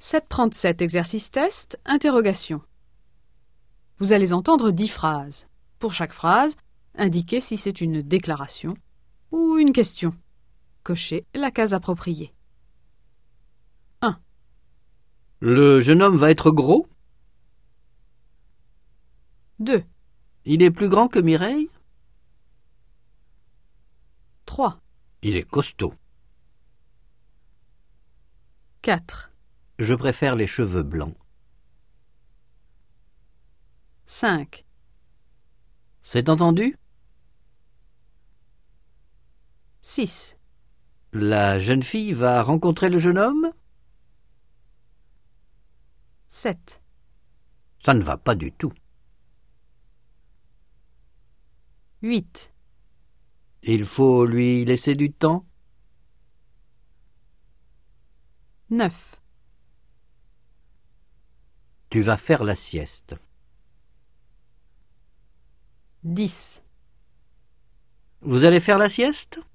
737 exercice test, interrogation. Vous allez entendre 10 phrases. Pour chaque phrase, indiquez si c'est une déclaration ou une question. Cochez la case appropriée. 1. Le jeune homme va être gros? 2. Il est plus grand que Mireille? 3. Il est costaud. 4. Je préfère les cheveux blancs. 5. C'est entendu? 6. La jeune fille va rencontrer le jeune homme? 7. Ça ne va pas du tout. 8. Il faut lui laisser du temps? 9. Tu vas faire la sieste. 10. Vous allez faire la sieste?